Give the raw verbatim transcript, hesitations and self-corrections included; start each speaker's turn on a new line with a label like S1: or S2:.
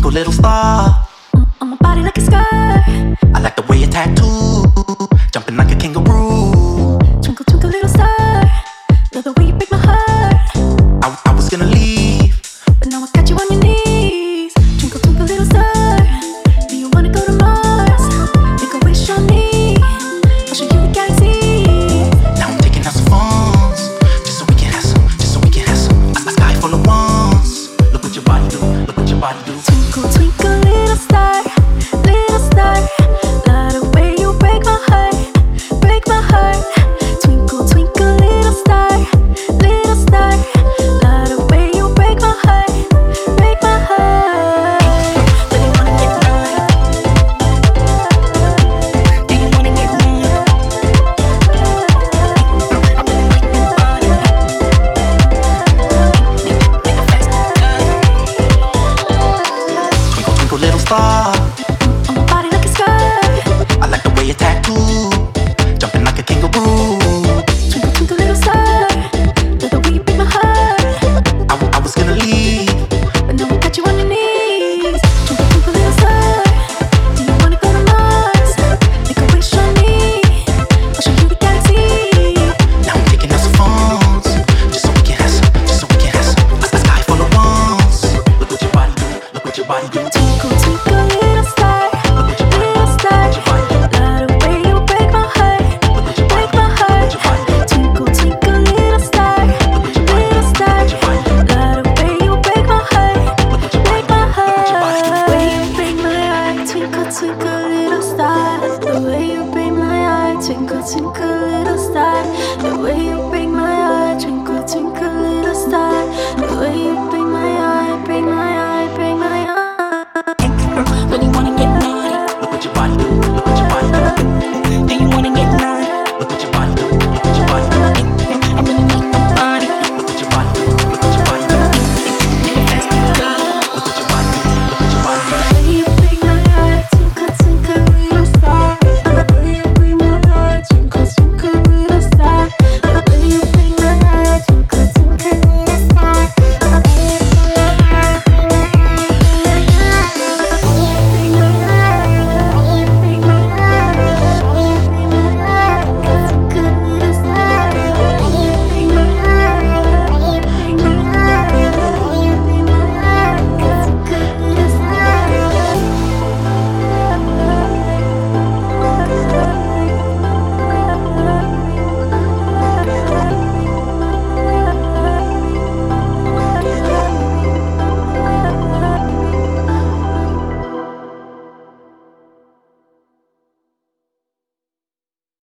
S1: twinkle little star
S2: on my body like a skirt.
S1: I like the way you tattoo, jumping like a kangaroo.
S2: Twinkle, twinkle, little star, love the way you break my heart.
S1: I, I was gonna leave,
S2: but now I got you on your knees. Twinkle, twinkle, little star, do you wanna go to Mars? Make a wish on me, I'll show you the galaxy.
S1: Now I'm taking out some phones, just so we can have some, just so we can have some. A sky full of ones. Look what your body do, look what your body do.
S2: Twinkle, twinkle, little star, little star, love the way you break my heart, break my heart. Twinkle, twinkle, little star, little star, love the way you break my heart, break my heart. Do you wanna get mine? Do you wanna get mine? I'm gonna make you body. Make it fast.
S1: Twinkle, twinkle little star,
S2: On my body like a skirt.
S1: I like the way you tattoo, jumping like a kangaroo.
S2: Twinkle, twinkle, little star, love the way you break my heart.
S1: I, w- I was gonna leave,
S2: But now I got you on your knees. Twinkle, twinkle, little star, do you wanna go to Mars? Make a wish on me, I'll show you the galaxy.
S1: now I'm taking out some phones, just so we can have some, just so we can have some. A, a sky full of ones. Look what your body do, look what your body do.
S2: Twinkle,